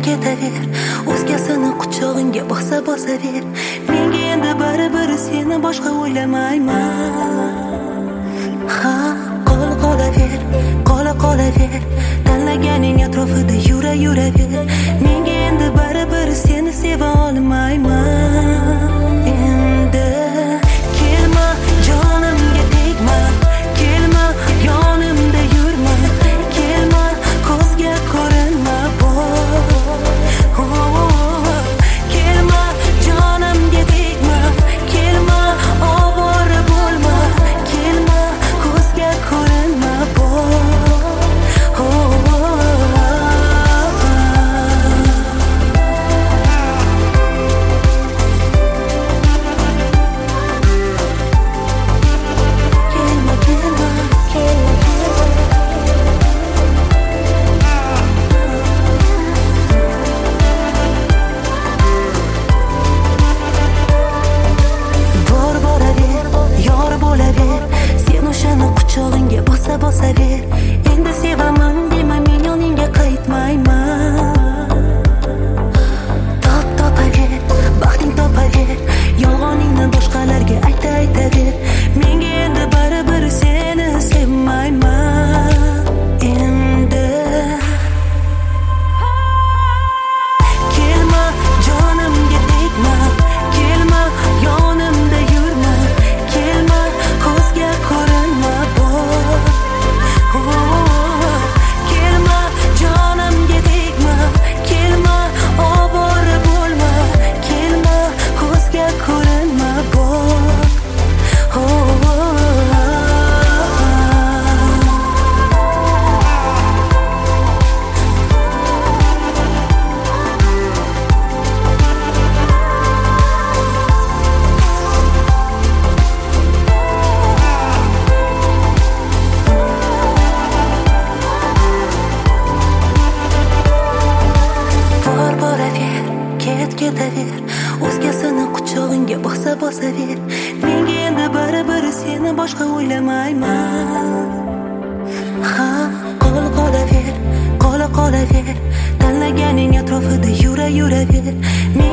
ketaver. O'zgasini quchog'ingga bosaver. Menga endi baribir seni boshqa o'ylamayman. Ha, qolaver. Tanlaganing atrofida yuraver. Menga endi baribir seni seva olmayman. Endi kelma jonimga tegma, kelma yonimda yurma, kelma ko'zga ko'rinma kelma jonimga tegma, kelma ovora bo'lma, kelma ko'zga ko'rinma quchog'ingga bosaver. Endi sevaman dema, men yoningga qaytmayman. Topaver, baxting topaver, yolg'oningni boshqalarga aytaver. Menga endi baribir seni sevmayman. Endi kelma jonimga tegma, kelma yonimda yurma, kelma ko'zga ko'rinma kelma jonimga tegma, kelma ovora bo'lma, kelma ko'zga ko'rinma ketaver. O'zgasini quchog'ingga bosaver. Menga endi baribir seni boshqa o'ylamayman. Ha, qolaver. Tanlaganing atrofida yuraver.